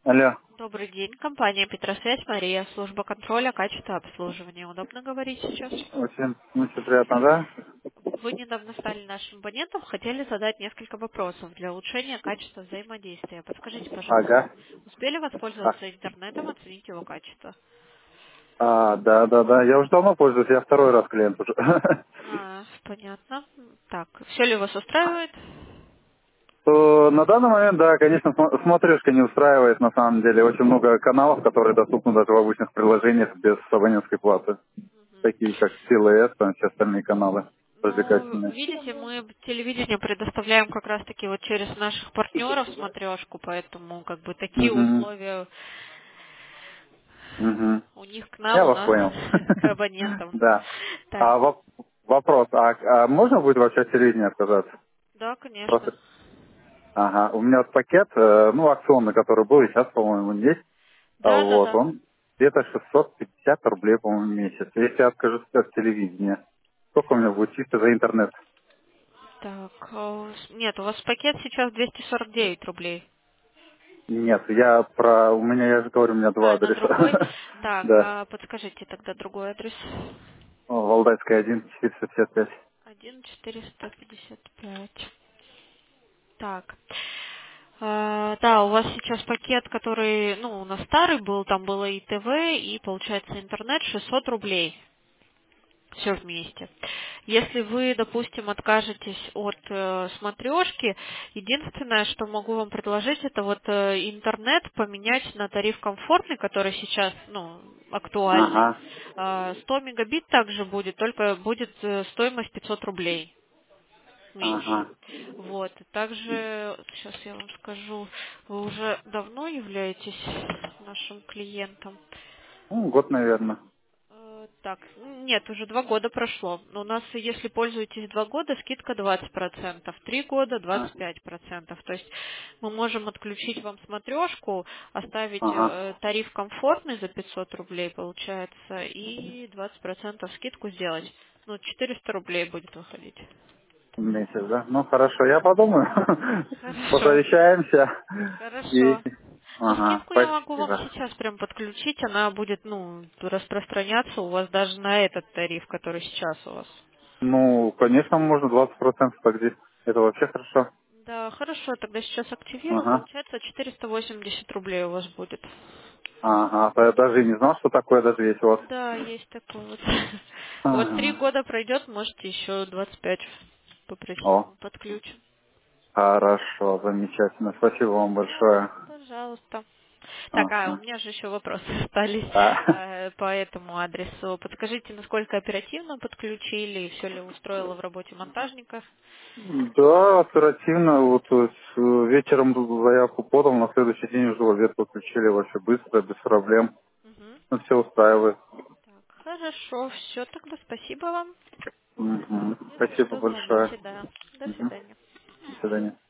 Алло, Добрый день, компания Петросвязь, Мария, служба контроля качества обслуживания. Удобно говорить сейчас? очень приятно, да? Вы недавно стали нашим абонентом, хотели задать несколько вопросов для улучшения качества взаимодействия. Подскажите, пожалуйста, Ага. успели А, воспользоваться интернетом, оценить его качество? да, я уже давно пользуюсь, я второй раз клиент уже. Понятно. Так, все ли вас устраивает? То на данный момент, да, конечно, смотрешка не устраивает на самом деле. Очень много каналов, которые доступны даже в обычных приложениях без абонентской платы. Такие как CLS, там все остальные каналы Ну, развлекательные. видите, мы телевидение предоставляем как раз-таки вот через наших партнеров смотрешку, поэтому как бы такие Угу, условия угу. у них к Я нам, у вас нас понял. к абонентам. Да. Так, А вопрос, а можно будет вообще от телевидения отказаться? да, конечно. Просто ага, у меня вот пакет, ну, акционный, который был, и сейчас, по-моему, есть. Да, да, Вот, да. он где-то 650 рублей, по-моему, в месяц. Если я откажусь от телевидения, сколько у меня будет чисто за интернет? Так, нет, у вас пакет сейчас 249 рублей. Нет, у меня, я же говорю, у меня два А, на другой. адреса. Так, Да. подскажите тогда другой адрес. Валдайская 1, 455. 1 455. Так. Да, у вас сейчас пакет, который, ну, у нас старый был, там было и ТВ, и, получается, интернет 600 рублей. Все вместе. Если вы, допустим, откажетесь от смотрешки, единственное, что могу вам предложить, это вот интернет поменять на тариф комфортный, который сейчас, ну, актуальный. Ага, 100 мегабит также будет, только будет стоимость 500 рублей меньше. ага. Вот. Также, сейчас я вам скажу, вы уже давно являетесь нашим клиентом? Ну, год, наверное. Так, нет, уже 2 года прошло. У нас, если пользуетесь 2 года, скидка 20%, 3 года А, 25%. То есть мы можем отключить вам смотрешку, оставить ага. тариф комфортный за 500 рублей, получается, и 20% скидку сделать. Ну, 400 рублей будет выходить. В месяц, да? Ну, хорошо, я подумаю. Хорошо. Посовещаемся. И... Хорошо. Ну, Ага, скидку я могу вам спасибо. сейчас прям подключить, она будет, ну, распространяться у вас даже на этот тариф, который сейчас у вас. Ну, конечно, можно 20% тогда. Это вообще хорошо. Да, хорошо, тогда сейчас активирую, Ага. получается 480 рублей у вас будет. Ага, а я даже и не знал, что такое даже есть у вас. Да, есть такой вот. Вот три Ага. года пройдет, можете еще 25 попросить, О, подключим. хорошо, замечательно. Спасибо вам Да, большое. пожалуйста. Так, у Ага. меня же еще вопросы остались А, по этому адресу. Подскажите, насколько оперативно подключили и все ли устроило в работе монтажника? да, оперативно. Вот вечером заявку подал, на следующий день уже в обед подключили вообще быстро, без проблем. Мгм. Ну, все устраивает. Так, хорошо, все, тогда спасибо вам. Мгм. Если Спасибо что, большое. звоните, да. До Мгм. свидания. До свидания.